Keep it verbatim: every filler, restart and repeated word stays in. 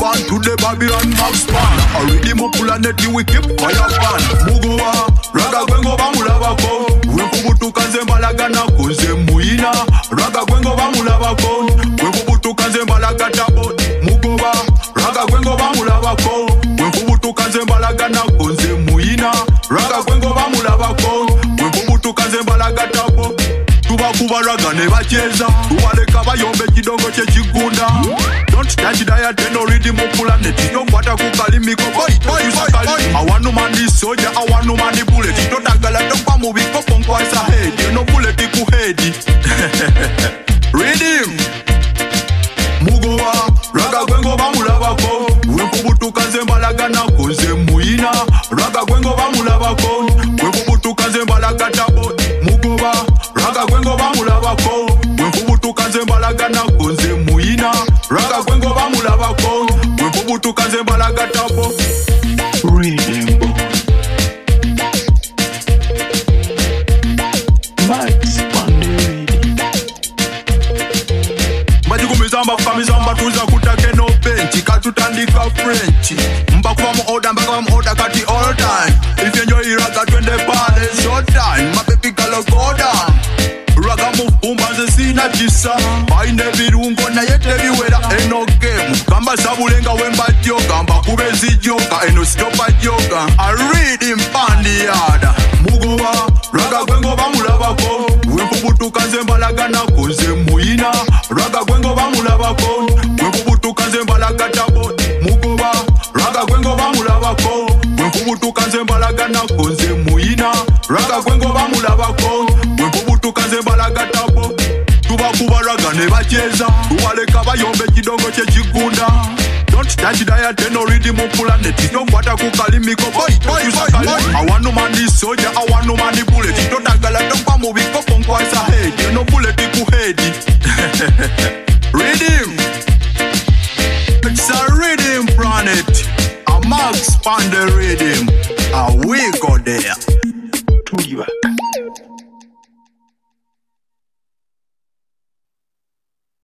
born to the Babylon Max Pan. A rhythm of planet we keep fire pan. Mugoba, raga gwengo bamulabako. Wenkubutuka nzembalaga na kunze muina. Raga gwengo bamulabako. Wenkubutuka nzembalaga tabo. Mugoba, raga gwengo bamulabako. Wenkubutuka nzembalaga na kunze muina. Raga gwengo bamulabako. Wenkubutuka nzembalaga tabo. Tubakubaraga ne bacheza. Tubaleka bayombe kidongo kye kigunda. Don't touch diet and no rhythm of planet. Don't kwata kukalimiko boy boy boy. I want no man the soldier, I want no man the bullet. Don't dagala don't pa movie ko konkwasa head. You no bullet ku head. Rhythm. Mugoba, raga gwengo bamulabako. Wenkubutuka nzembalaga na kunze muina. Raga gwengo bamulabako. Wenkubutuka nzembalaga tabo. Mugoba, raga gwengo bamulabako. Wenkubutuka nzembalaga na kunze muina. Raga gwengo bamulabako. Wenkubutuka nzembalaga tabo. Rhythm boy. Max Pandey. Majikumizamba famizamba tuza kutake no bench. Katutandika French. Mbakuwa mu order mbaka mu order kati all time. If you enjoy raga twende pale short time. Mapepi kalo go down. Raga mufumba ze sina chisa. Baine virungo na yete viwera eno game. Kamba sabulenga wemba joga. Mba kubezi joga eno stopa joga. I read him pandi yada. Mugoba, raga gwengo bamulabako. Wenkubutuka nzembalaga na kunze muina. Raga gwengo bamulabako. Wenkubutuka nzembalaga tabo. Mugoba, raga gwengo bamulabako. Wenkubutuka nzembalaga na kunze muina. Raga gwengo bamulabako. Wenkubutuka nzembalaga tabo. Tubakubaraga ne bacheza. Tubaleka bayombe kidongo kye kigunda. Don't touch diet and no rhythm of planet. Don't kwata kukalimiko boy boy boy. I want no man the soldier, I want no man the bullet. Don't dagala don't pa movie ko konkwasa head. You no bullet ku head. Rhythm. It's a rhythm planet. A Max Pandey rhythm. A we go there. Tuliva.